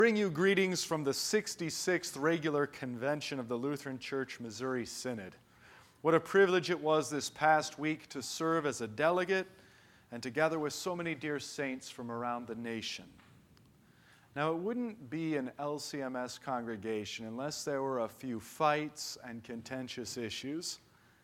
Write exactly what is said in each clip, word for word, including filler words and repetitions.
Bring you greetings from the sixty-sixth Regular Convention of the Lutheran Church Missouri Synod. What a privilege it was this past week to serve as a delegate and together with so many dear saints from around the nation. Now, it wouldn't be an L C M S congregation unless there were a few fights and contentious issues.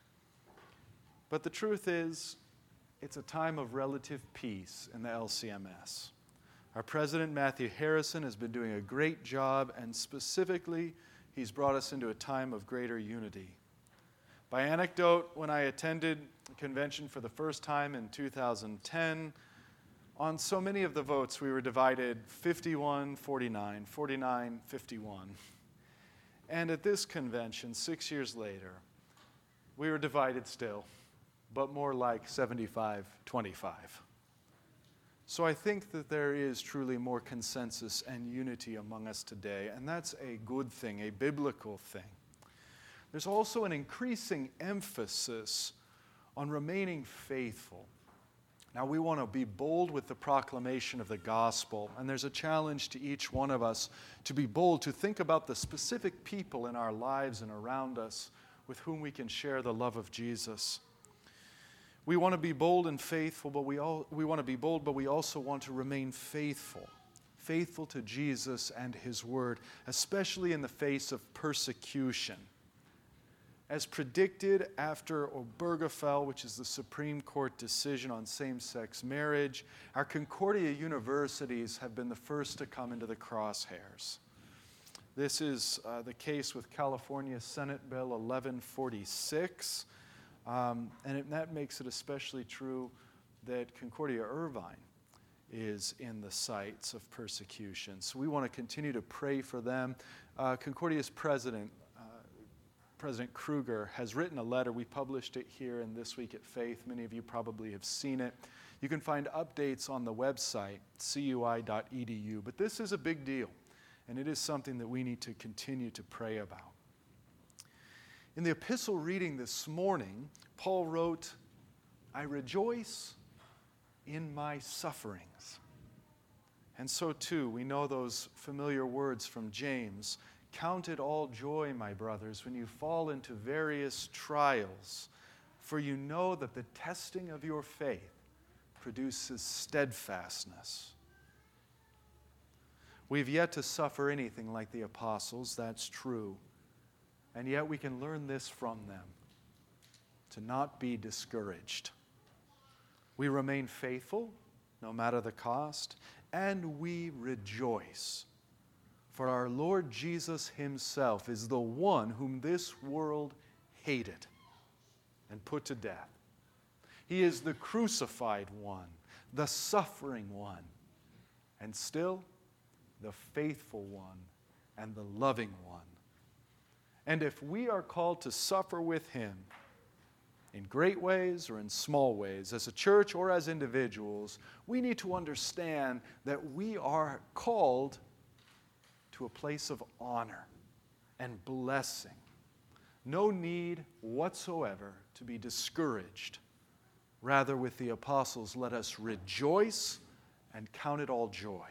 But the truth is, it's a time of relative peace in the L C M S. Our president, Matthew Harrison, has been doing a great job, and specifically, he's brought us into a time of greater unity. By anecdote, when I attended the convention for the first time in two thousand ten, on so many of the votes, we were divided fifty-one forty-nine, forty-nine fifty-one. And at this convention, six years later, we were divided still, but more like seventy-five twenty-five. So I think that there is truly more consensus and unity among us today, and that's a good thing, a biblical thing. There's also an increasing emphasis on remaining faithful. Now, we want to be bold with the proclamation of the gospel, and there's a challenge to each one of us to be bold, to think about the specific people in our lives and around us with whom we can share the love of Jesus. We want to be bold and faithful, but we all we want to be bold, but we also want to remain faithful, faithful to Jesus and His Word, especially in the face of persecution. As predicted after Obergefell, which is the Supreme Court decision on same-sex marriage, our Concordia universities have been the first to come into the crosshairs. This is uh, the case with California Senate Bill eleven forty-six, um, and it, that makes it especially true that Concordia Irvine is in the sights of persecution. So we want to continue to pray for them. Uh, Concordia's president, President Kruger, has written a letter. We published it here in This Week at Faith. Many of you probably have seen it. You can find updates on the website, c u i dot e d u. But this is a big deal, and it is something that we need to continue to pray about. In the epistle reading this morning, Paul wrote, "I rejoice in my sufferings." And so too, we know those familiar words from James, "Count it all joy, my brothers, when you fall into various trials, for you know that the testing of your faith produces steadfastness." We've yet to suffer anything like the apostles, that's true. And yet we can learn this from them, to not be discouraged. We remain faithful, no matter the cost, and we rejoice. For our Lord Jesus Himself is the one whom this world hated and put to death. He is the crucified one, the suffering one, and still the faithful one and the loving one. And if we are called to suffer with Him in great ways or in small ways, as a church or as individuals, we need to understand that we are called to a place of honor and blessing. No need whatsoever to be discouraged. Rather, with the apostles, let us rejoice and count it all joy.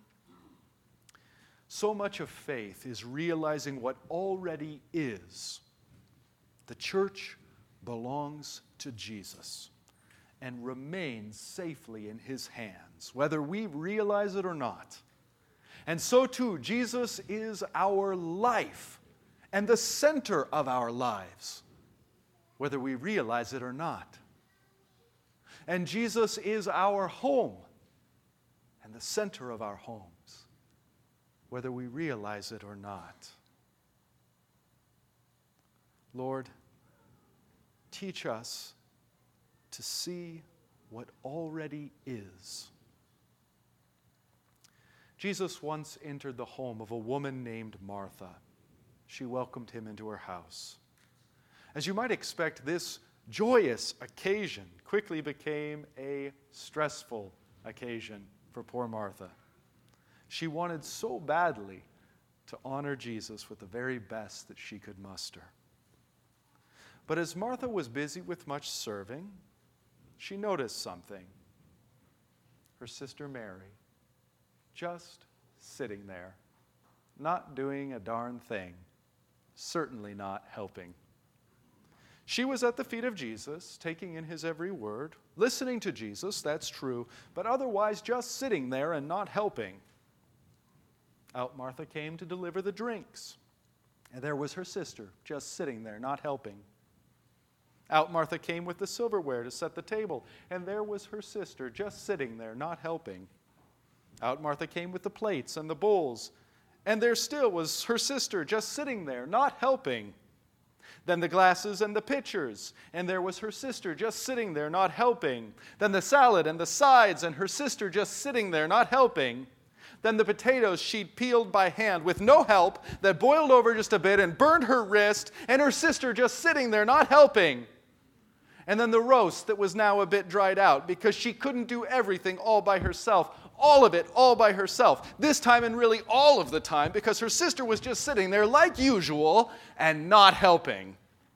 So much of faith is realizing what already is. The church belongs to Jesus and remains safely in His hands, whether we realize it or not. And so too, Jesus is our life and the center of our lives, whether we realize it or not. And Jesus is our home and the center of our homes, whether we realize it or not. Lord, teach us to see what already is. Jesus once entered the home of a woman named Martha. She welcomed Him into her house. As you might expect, this joyous occasion quickly became a stressful occasion for poor Martha. She wanted so badly to honor Jesus with the very best that she could muster. But as Martha was busy with much serving, she noticed something. Her sister Mary, just sitting there not doing a darn thing, certainly not helping. She was at the feet of Jesus, taking in his every word, listening to Jesus, that's true, but otherwise just sitting there and not helping. Out Martha came to deliver the drinks, and there was her sister, just sitting there, not helping. Out Martha came with the silverware to set the table, and there was her sister, just sitting there, not helping. Out Martha came with the plates and the bowls, and there still was her sister, just sitting there, not helping. Then the glasses and the pitchers, and there was her sister just sitting there, not helping. Then the salad and the sides, and her sister just sitting there, not helping. Then the potatoes she'd peeled by hand with no help, that boiled over just a bit and burned her wrist, and her sister just sitting there, not helping. And then the roast that was now a bit dried out, because she couldn't do everything all by herself, all of it all by herself, this time and really all of the time, because her sister was just sitting there like usual and not helping.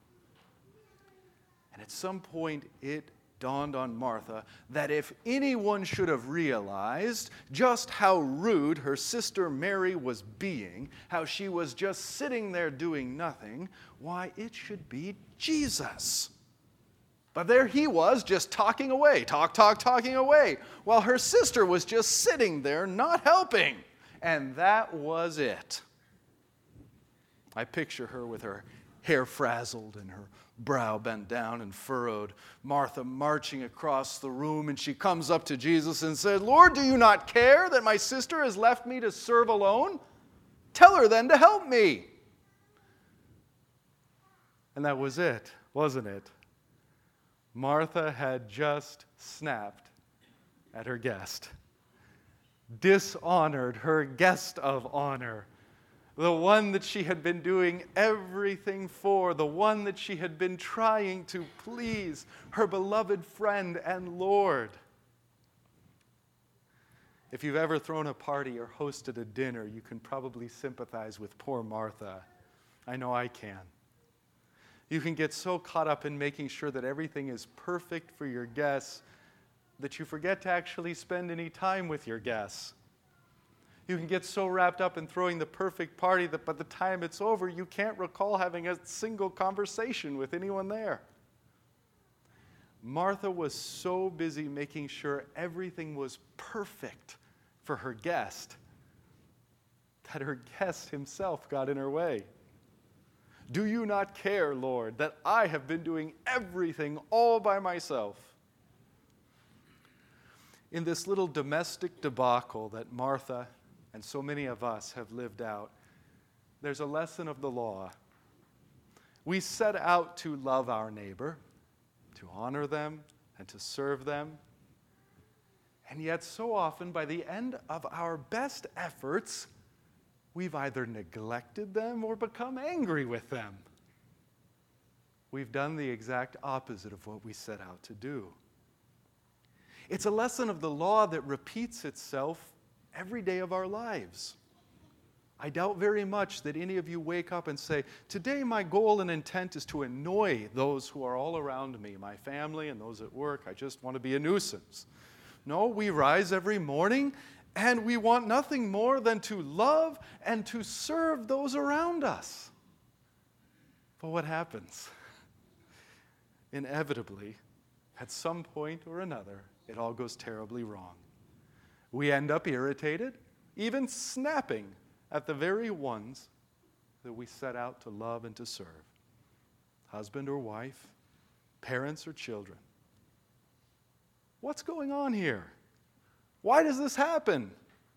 And at some point it dawned on Martha that if anyone should have realized just how rude her sister Mary was being, how she was just sitting there doing nothing, why, it should be Jesus. But there he was, just talking away, talk, talk, talking away, while her sister was just sitting there, not helping. And that was it. I picture her with her hair frazzled and her brow bent down and furrowed, Martha marching across the room, and she comes up to Jesus and said, "Lord, do you not care that my sister has left me to serve alone? Tell her then to help me." And that was it, wasn't it? Martha had just snapped at her guest, dishonored her guest of honor, the one that she had been doing everything for, the one that she had been trying to please, her beloved friend and Lord. If you've ever thrown a party or hosted a dinner, you can probably sympathize with poor Martha. I know I can. You can get so caught up in making sure that everything is perfect for your guests that you forget to actually spend any time with your guests. You can get so wrapped up in throwing the perfect party that by the time it's over, you can't recall having a single conversation with anyone there. Martha was so busy making sure everything was perfect for her guest that her guest himself got in her way. "Do you not care, Lord, that I have been doing everything all by myself?" In this little domestic debacle that Martha and so many of us have lived out, there's a lesson of the law. We set out to love our neighbor, to honor them, and to serve them. And yet so often, by the end of our best efforts, we've either neglected them or become angry with them. We've done the exact opposite of what we set out to do. It's a lesson of the law that repeats itself every day of our lives. I doubt very much that any of you wake up and say, "Today my goal and intent is to annoy those who are all around me, my family and those at work. I just want to be a nuisance." No, we rise every morning and we want nothing more than to love and to serve those around us. But what happens? Inevitably, at some point or another, it all goes terribly wrong. We end up irritated, even snapping at the very ones that we set out to love and to serve. Husband or wife, parents or children. What's going on here? Why does this happen?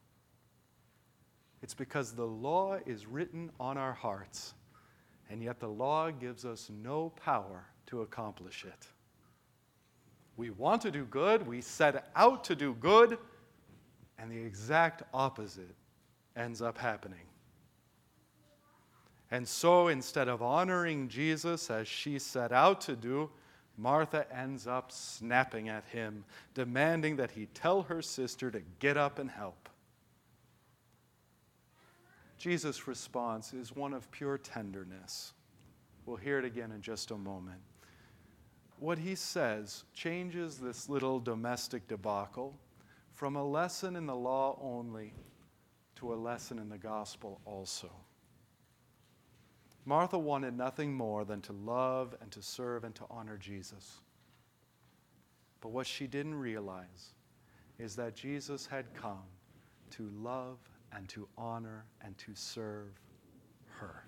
It's because the law is written on our hearts, and yet the law gives us no power to accomplish it. We want to do good, we set out to do good, and the exact opposite ends up happening. And so instead of honoring Jesus as she set out to do, Martha ends up snapping at him, demanding that he tell her sister to get up and help. Jesus' response is one of pure tenderness. We'll hear it again in just a moment. What he says changes this little domestic debacle from a lesson in the law only to a lesson in the gospel also. Martha wanted nothing more than to love and to serve and to honor Jesus. But what she didn't realize is that Jesus had come to love and to honor and to serve her.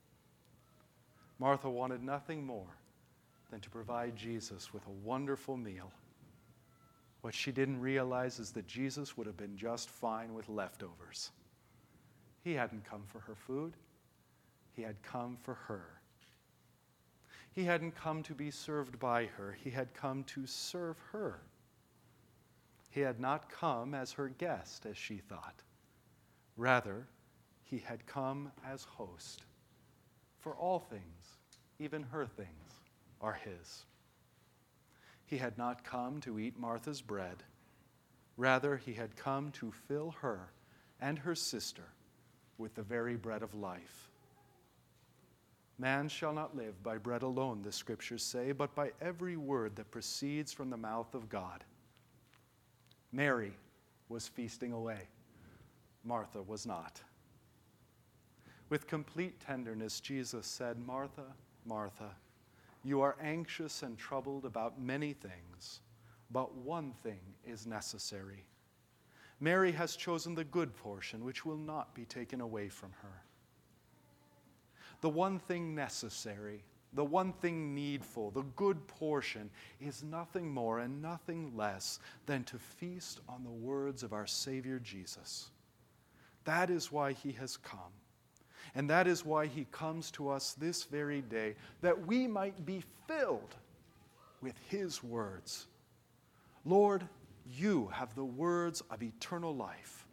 Martha wanted nothing more than to provide Jesus with a wonderful meal. What she didn't realize is that Jesus would have been just fine with leftovers. He hadn't come for her food. He had come for her. He hadn't come to be served by her. He had come to serve her. He had not come as her guest, as she thought. Rather, he had come as host. For all things, even her things, are his. He had not come to eat Martha's bread. Rather, he had come to fill her and her sister with the very bread of life. Man shall not live by bread alone, the scriptures say, but by every word that proceeds from the mouth of God. Mary was feasting away. Martha was not. With complete tenderness, Jesus said, Martha, Martha, you are anxious and troubled about many things, but one thing is necessary. Mary has chosen the good portion, which will not be taken away from her. The one thing necessary, the one thing needful, the good portion is nothing more and nothing less than to feast on the words of our Savior Jesus. That is why he has come. And that is why he comes to us this very day, that we might be filled with his words. Lord, you have the words of eternal life.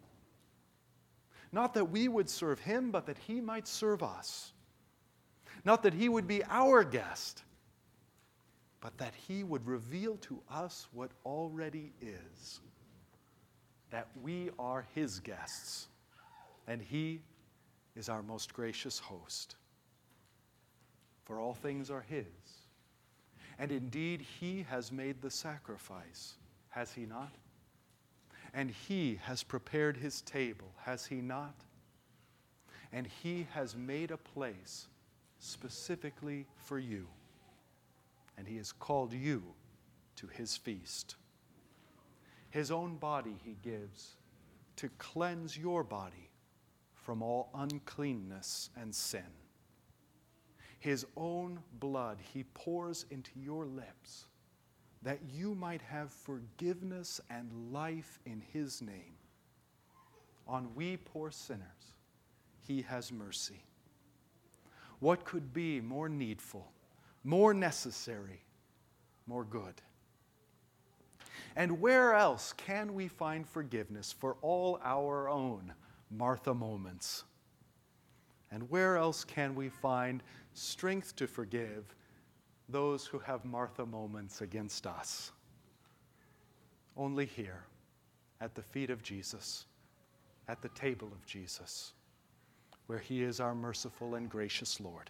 Not that we would serve him, but that he might serve us. Not that he would be our guest, but that he would reveal to us what already is, that we are his guests, and he is our most gracious host. For all things are his, and indeed he has made the sacrifice, has he not? And he has prepared his table, has he not? And he has made a place specifically for you, and he has called you to his feast. His own body he gives to cleanse your body from all uncleanness and sin. His own blood he pours into your lips that you might have forgiveness and life in his name. On we poor sinners he has mercy. What could be more needful, more necessary, more good? And where else can we find forgiveness for all our own Martha moments? And where else can we find strength to forgive those who have Martha moments against us? Only here, at the feet of Jesus, at the table of Jesus, where he is our merciful and gracious Lord.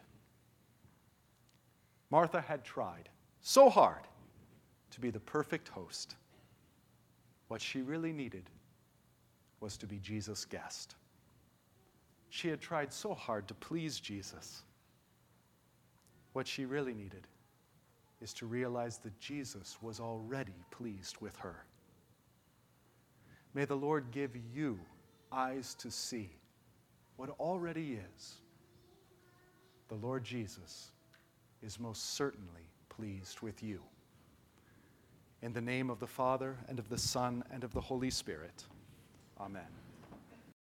Martha had tried so hard to be the perfect host. What she really needed was to be Jesus' guest. She had tried so hard to please Jesus. What she really needed is to realize that Jesus was already pleased with her. May the Lord give you eyes to see what already is. The Lord Jesus is most certainly pleased with you. In the name of the Father, and of the Son, and of the Holy Spirit. Amen.